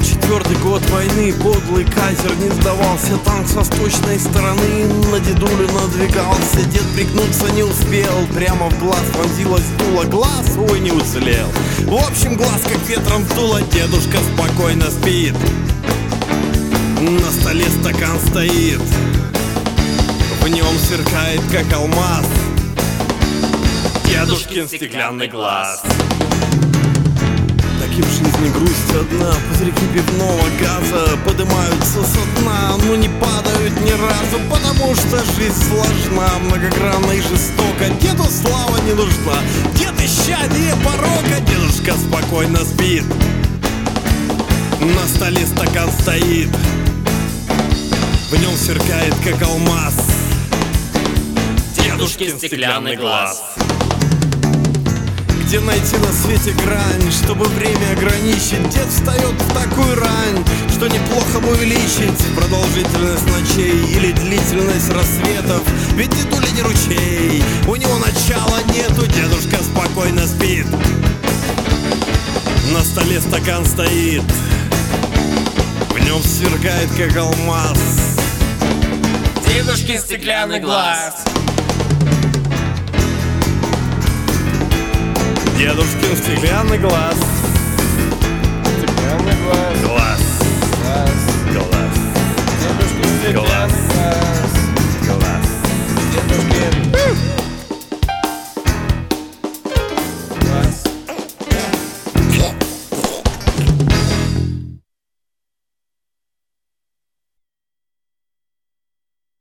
4-й год войны, подлый кайзер не сдавался. Танк с восточной стороны на дедулю надвигался. Дед пригнуться не успел, прямо в глаз вонзилась дуло. Глаз свой не уцелел. В общем, глаз как ветром вдуло. Дедушка спокойно спит, на столе стакан стоит, в нем сверкает, как алмаз, дедушкин стеклянный глаз. Так и в жизни грусть одна, пузырьки пивного газа поднимаются со дна, но не падают ни разу, потому что жизнь сложна, многогранна и жестока. Деду слава не нужна, дед исчадие порока. Дедушка спокойно спит, на столе стакан стоит, в нем сверкает, как алмаз, дедушкин стеклянный глаз. Где найти на свете грань, чтобы время ограничить? Дед встает в такую рань, что неплохо бы увеличить продолжительность ночей или длительность рассветов. Ведь дедуля не ручей, у него начала нету. Дедушка спокойно спит, на столе стакан стоит, в нем сверкает, как алмаз, дедушкин стеклянный глаз. Дедушкин стеклянный глаз. Стеклянный глаз.